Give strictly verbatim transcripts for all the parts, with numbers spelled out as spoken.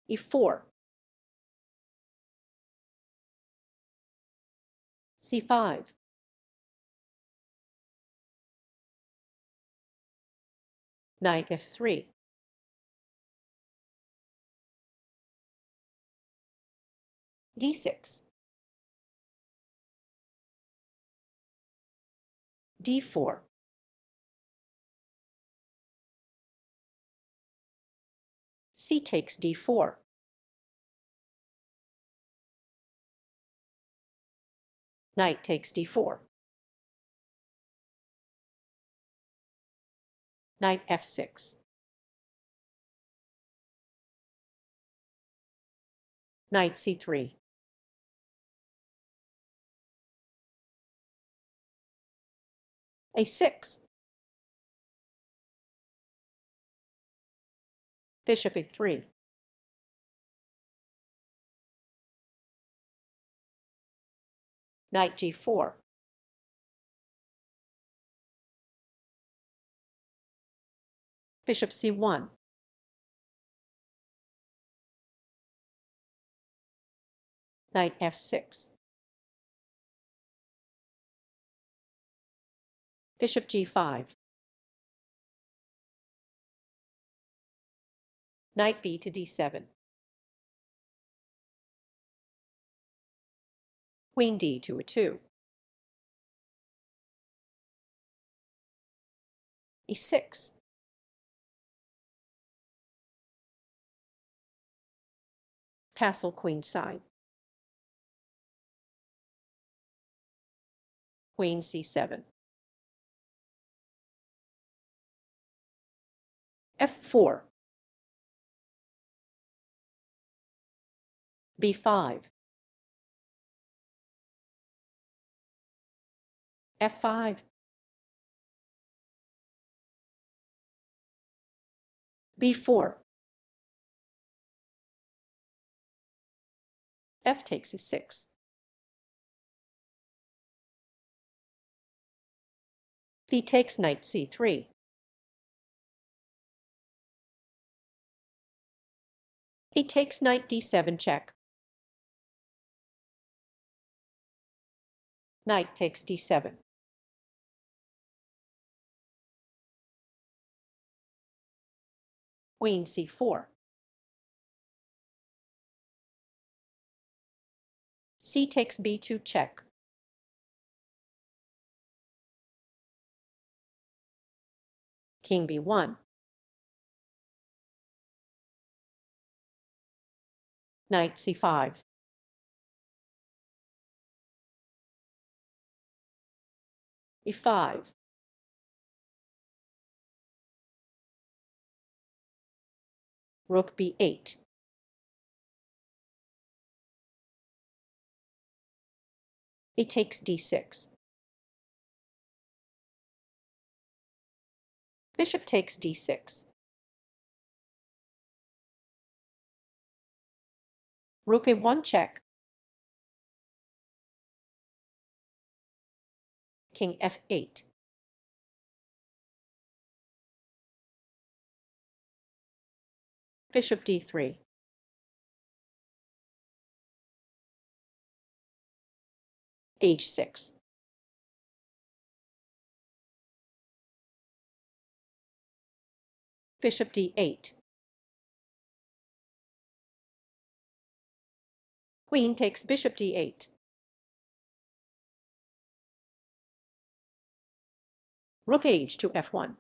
e four, c five, knight f three, d six, d four, c takes d four, knight takes d four, knight f six, knight c three, a six, bishop e three, knight g four, bishop c one, knight f six, bishop g five, knight b to d seven, queen d to a two, e six, castle queenside, queen c seven, f four, b five, f five, b four, f takes e six, b takes knight c three, he takes knight d seven check, knight takes d seven, queen c four, c takes b two check, king b one, knight c five, e five, rook b eight, he takes d six, bishop takes d six, rook a one check, king f eight, bishop d three, h six, bishop d eight, queen takes bishop d eight, rook h to f one,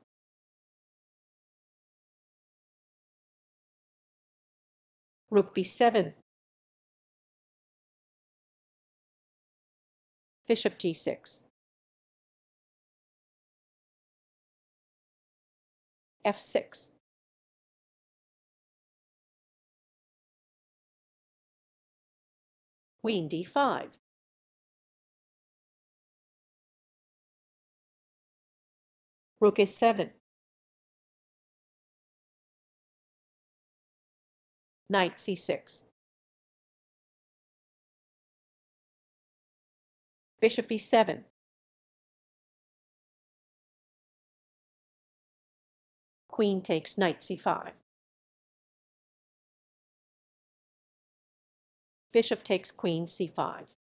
rook b seven, bishop g six, f six, queen d five, rook a seven, knight c six, bishop e seven, queen takes knight c five, Bishop takes queen c five.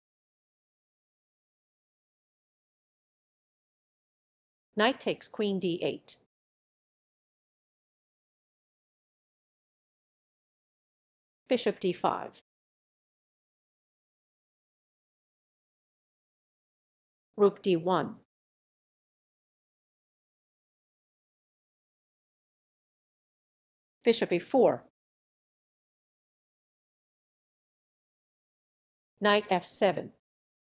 Knight takes queen d eight. Bishop d five. Rook d one. Bishop e four. Knight f seven.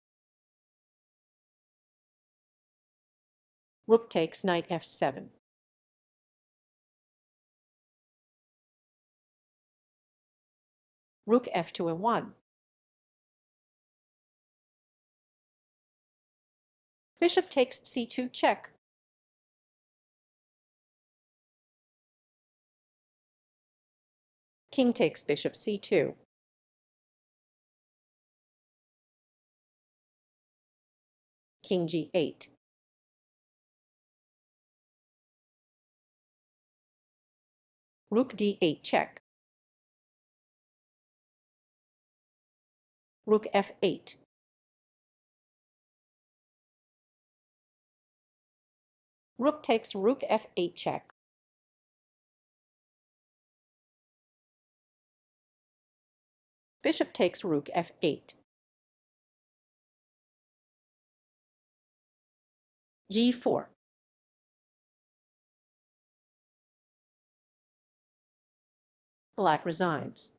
Rook takes knight f seven. Rook f two and one. Bishop takes c two check. King takes bishop c two. King g eight. Rook d eight check. Rook f eight. Rook takes rook f eight check. Bishop takes rook f eight. g four. Black resigns.